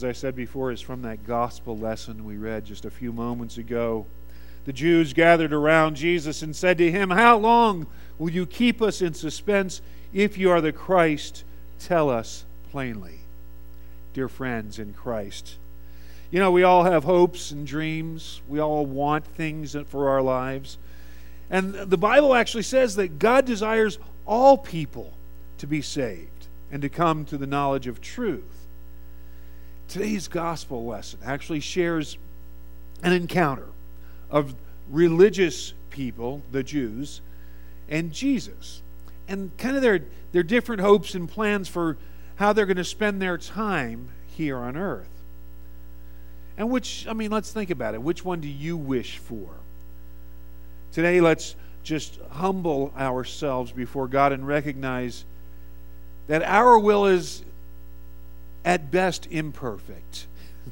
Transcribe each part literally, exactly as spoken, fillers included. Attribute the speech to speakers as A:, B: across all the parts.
A: As I said before, is from that gospel lesson we read just a few moments ago. The Jews gathered around Jesus and said to him, "How long will you keep us in suspense? If you are the Christ, tell us plainly." Dear friends in Christ, you know, we all have hopes and dreams. We all want things for our lives. And the Bible actually says that God desires all people to be saved and to come to the knowledge of truth. Today's gospel lesson actually shares an encounter of religious people, the Jews, and Jesus, and kind of their, their different hopes and plans for how they're going to spend their time here on earth. And which, I mean, let's think about it. Which one do you wish for? Today, let's just humble ourselves before God and recognize that our will is at best imperfect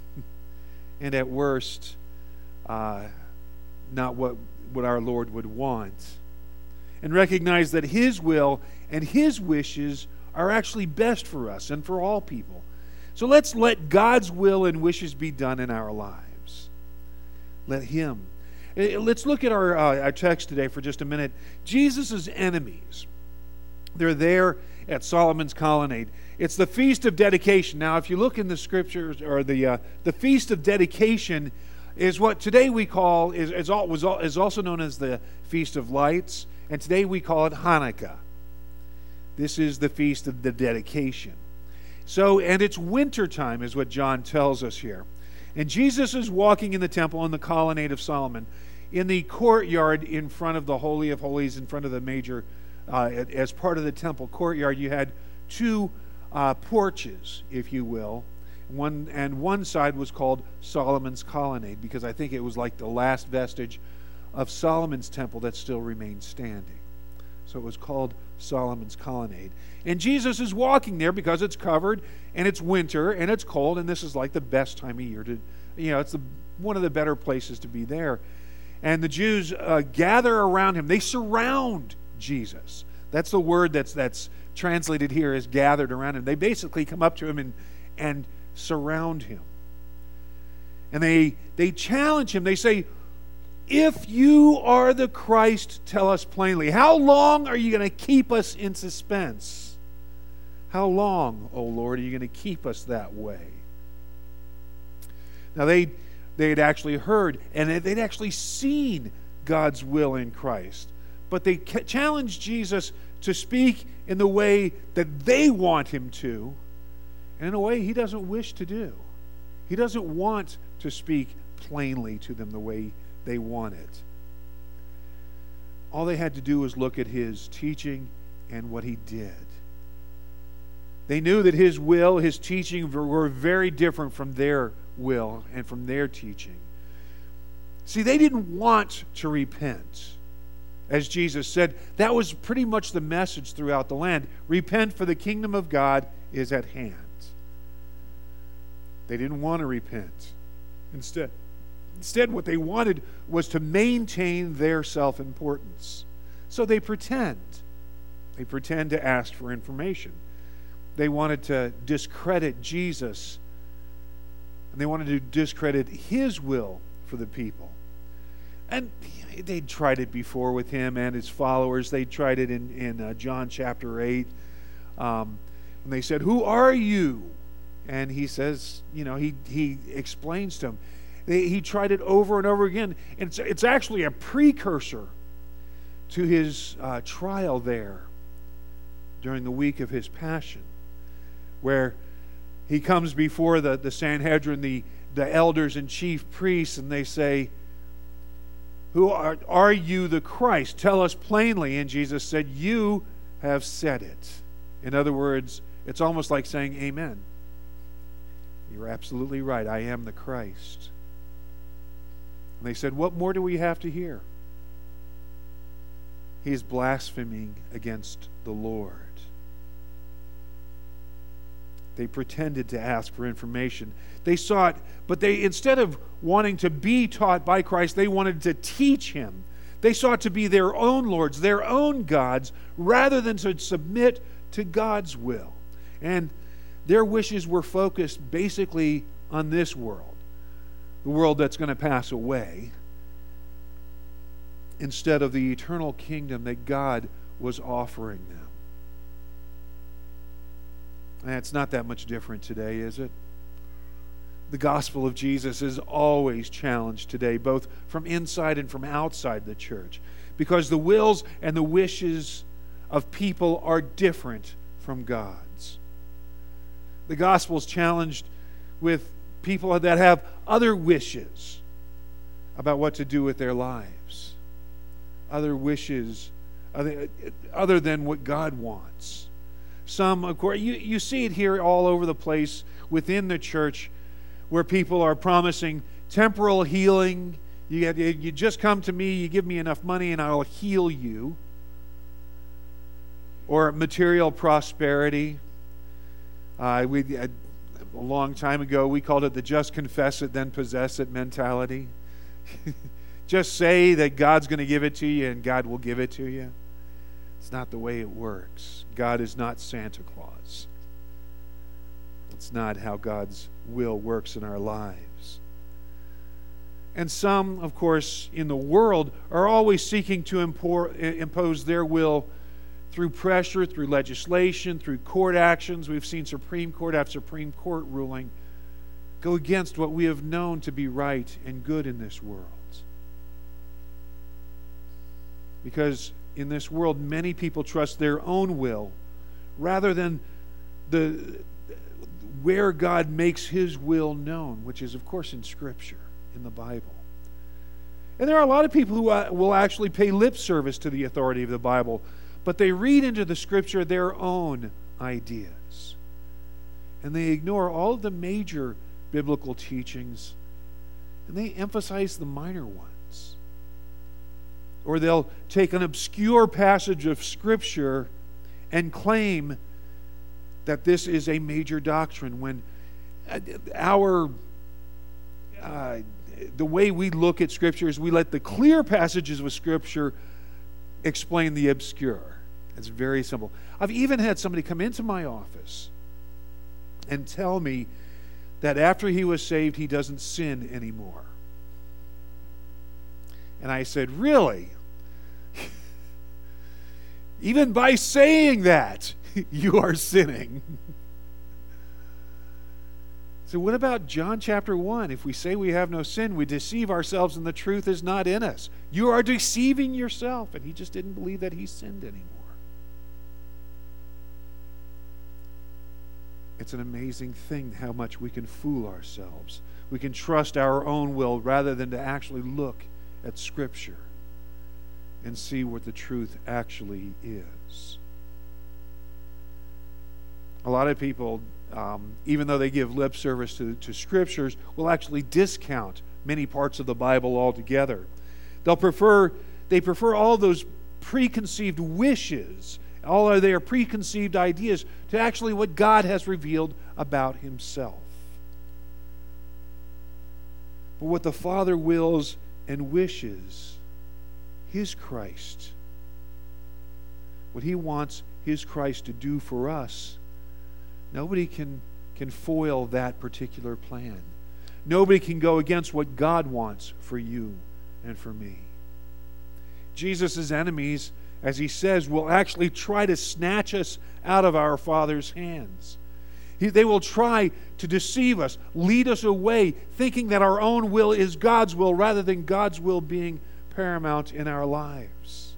A: and at worst uh, not what, what our Lord would want. And recognize that His will and His wishes are actually best for us and for all people. So let's let God's will and wishes be done in our lives. Let Him. Let's look at our, uh, our text today for just a minute. Jesus' enemies, they're there at Solomon's Colonnade. It's the Feast of Dedication. Now, if you look in the Scriptures, or the uh, the Feast of Dedication is what today we call, is, is, all, was all, is also known as the Feast of Lights, and today we call it Hanukkah. This is the Feast of the Dedication. So, and it's winter time is what John tells us here. And Jesus is walking in the temple on the Colonnade of Solomon, in the courtyard in front of the Holy of Holies, in front of the major, uh, as part of the temple courtyard, you had two uh, porches, if you will. One and one side was called Solomon's Colonnade, because I think it was like the last vestige of Solomon's temple that still remained standing. So it was called Solomon's Colonnade. And Jesus is walking there because it's covered, and it's winter, and it's cold, and this is like the best time of year to, you know, it's the, one of the better places to be there. And the Jews uh, gather around him. They surround Jesus. That's the word that's that's translated here as gathered around him. They basically come up to him and and surround him. And they they challenge him. They say, "If you are the Christ, tell us plainly. How long are you going to keep us in suspense? How long, O Lord, are you going to keep us that way?" Now they they had actually heard and they'd actually seen God's will in Christ, but they challenged Jesus to speak in the way that they want him to, and in a way he doesn't wish to do. He doesn't want to speak plainly to them the way they want it. All they had to do was look at his teaching and what he did. They knew that his will, his teaching were very different from their will and from their teaching. See, they didn't want to repent. As Jesus said, that was pretty much the message throughout the land. Repent, for the kingdom of God is at hand. They didn't want to repent. Instead, instead what they wanted was to maintain their self-importance. So they pretend. They pretend to ask for information. They wanted to discredit Jesus, and they wanted to discredit his will for the people. And they'd tried it before with him and his followers. They tried it in, in uh, John chapter eight. Um, when they said, "Who are you?" And he says, you know, he, he explains to them. They, he tried it over and over again. And it's, it's actually a precursor to his uh, trial there during the week of his passion, where he comes before the, the Sanhedrin, the, the elders and chief priests, and they say, "Who are, are you the Christ? Tell us plainly." And Jesus said, "You have said it." In other words, it's almost like saying, "Amen. You're absolutely right. I am the Christ." And they said, "What more do we have to hear?" He is blaspheming against the Lord. They pretended to ask for information. They sought, but they, instead of wanting to be taught by Christ, they wanted to teach him. They sought to be their own lords, their own gods, rather than to submit to God's will. And their wishes were focused basically on this world, the world that's going to pass away, instead of the eternal kingdom that God was offering them. And it's not that much different today, is it? The gospel of Jesus is always challenged today, both from inside and from outside the church, because the wills and the wishes of people are different from God's. The gospel is challenged with people that have other wishes about what to do with their lives, other wishes other, other than what God wants. Some, of course, you, you see it here all over the place within the church, where people are promising temporal healing. You, get, you just come to me, you give me enough money, and I'll heal you. Or material prosperity. Uh, we a long time ago, we called it the just confess it, then possess it mentality. Just say that God's going to give it to you, and God will give it to you. It's not the way it works. God is not Santa Claus. It's not how God's will works in our lives. And some, of course, in the world are always seeking to impor- impose their will through pressure, through legislation, through court actions. We've seen Supreme Court after Supreme Court ruling go against what we have known to be right and good in this world. Because in this world, many people trust their own will rather than the where God makes His will known, which is, of course, in Scripture, in the Bible. And there are a lot of people who uh, will actually pay lip service to the authority of the Bible, but they read into the Scripture their own ideas. And they ignore all of the major biblical teachings, and they emphasize the minor ones. Or they'll take an obscure passage of Scripture and claim that this is a major doctrine, when our uh, the way we look at Scripture is we let the clear passages of Scripture explain the obscure. It's very simple. I've even had somebody come into my office and tell me that after he was saved, he doesn't sin anymore. And I said, really? Even by saying that, you are sinning. So what about John chapter one? If we say we have no sin, we deceive ourselves and the truth is not in us. You are deceiving yourself. And he just didn't believe that he sinned anymore. It's an amazing thing how much we can fool ourselves. We can trust our own will rather than to actually look at Scripture and see what the truth actually is. A lot of people, um, even though they give lip service to, to Scriptures, will actually discount many parts of the Bible altogether. They'll prefer, they prefer all those preconceived wishes, all of their preconceived ideas, to actually what God has revealed about Himself. But what the Father wills and wishes, His Christ, what He wants His Christ to do for us, nobody can, can foil that particular plan. Nobody can go against what God wants for you and for me. Jesus' enemies, as He says, will actually try to snatch us out of our Father's hands. He, they will try to deceive us, lead us away, thinking that our own will is God's will rather than God's will being paramount in our lives.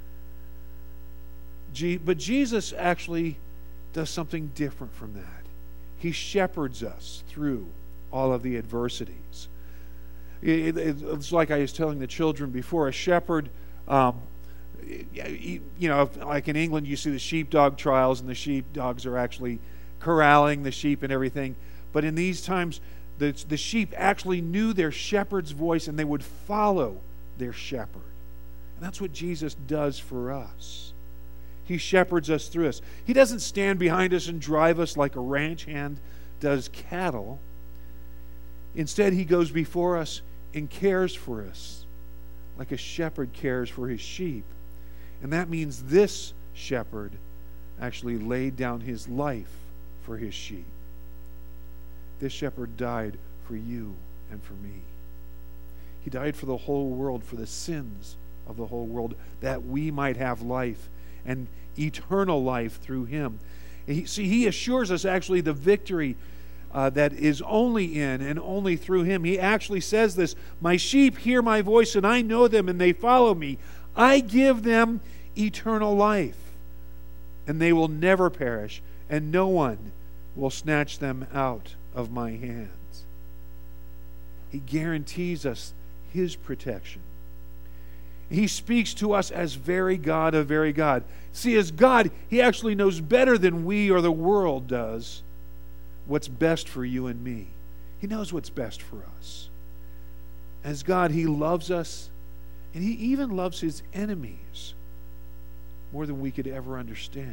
A: Je- but Jesus actually does something different from that. He shepherds us through all of the adversities. It, it, it's like I was telling the children before, a shepherd, um, you know, like in England you see the sheepdog trials and the sheepdogs are actually corralling the sheep and everything. But in these times, the, the sheep actually knew their shepherd's voice and they would follow their shepherd. And that's what Jesus does for us. He shepherds us through us. He doesn't stand behind us and drive us like a ranch hand does cattle. Instead, He goes before us and cares for us like a shepherd cares for his sheep. And that means this shepherd actually laid down his life for his sheep. This shepherd died for you and for me. He died for the whole world, for the sins of the whole world, that we might have life and eternal life through him. He, see, he assures us actually the victory uh, that is only in and only through him. He actually says this, "My sheep hear my voice, and I know them, and they follow me. I give them eternal life, and they will never perish, and no one will snatch them out of my hands." He guarantees us his protection. He speaks to us as very God of very God. See, as God, he actually knows better than we or the world does what's best for you and me. He knows what's best for us. As God, he loves us, and he even loves his enemies more than we could ever understand.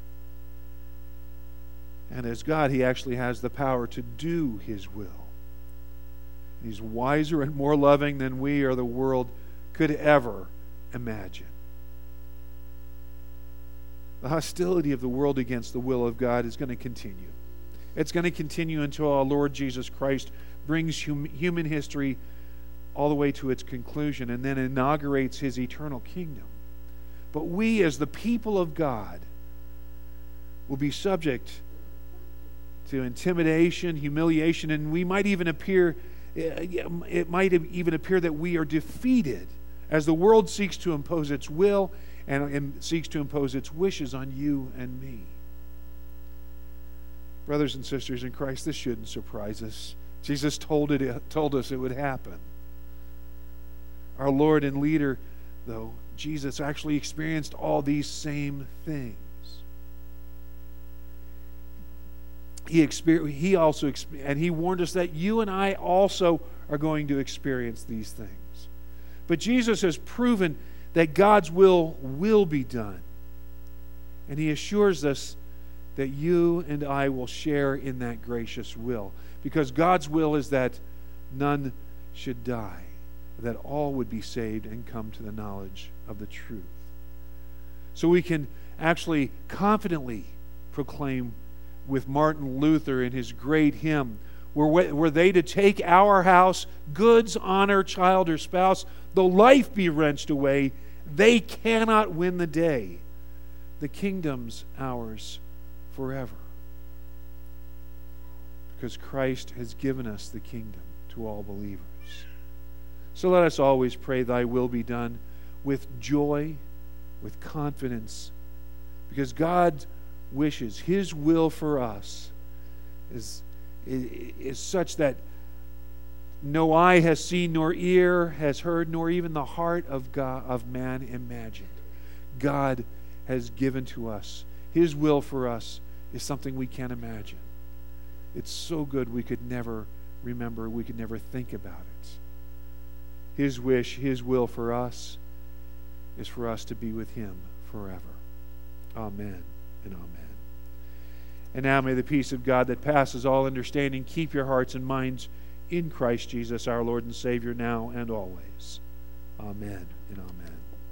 A: And as God, he actually has the power to do his will. He's wiser and more loving than we or the world could ever imagine. The hostility of the world against the will of God is going to continue. It's going to continue until our Lord Jesus Christ brings hum- human history all the way to its conclusion and then inaugurates his eternal kingdom. But we, as the people of God, will be subject to intimidation, humiliation, and we might even appear, it might even appear that we are defeated as the world seeks to impose its will and, and seeks to impose its wishes on you and me. Brothers and sisters in Christ, this shouldn't surprise us. Jesus told it, told us it would happen. Our Lord and leader, though, Jesus actually experienced all these same things. He experienced, he also, and he warned us that you and I also are going to experience these things. But Jesus has proven that God's will will be done. And he assures us that you and I will share in that gracious will. Because God's will is that none should die, that all would be saved and come to the knowledge of the truth. So we can actually confidently proclaim with Martin Luther in his great hymn, were, were they to take our house, goods, honor, child, or spouse, though life be wrenched away, they cannot win the day. The kingdom's ours forever. Because Christ has given us the kingdom to all believers. So let us always pray, thy will be done, with joy, with confidence, because God wishes, his will for us is, is such that no eye has seen, nor ear has heard, nor even the heart of God, of man imagined. God has given to us. His will for us is something we can't imagine. It's so good we could never remember, we could never think about it. His wish, his will for us is for us to be with him forever. Amen and amen. And now may the peace of God that passes all understanding keep your hearts and minds in Christ Jesus our Lord and Savior now and always. Amen and amen.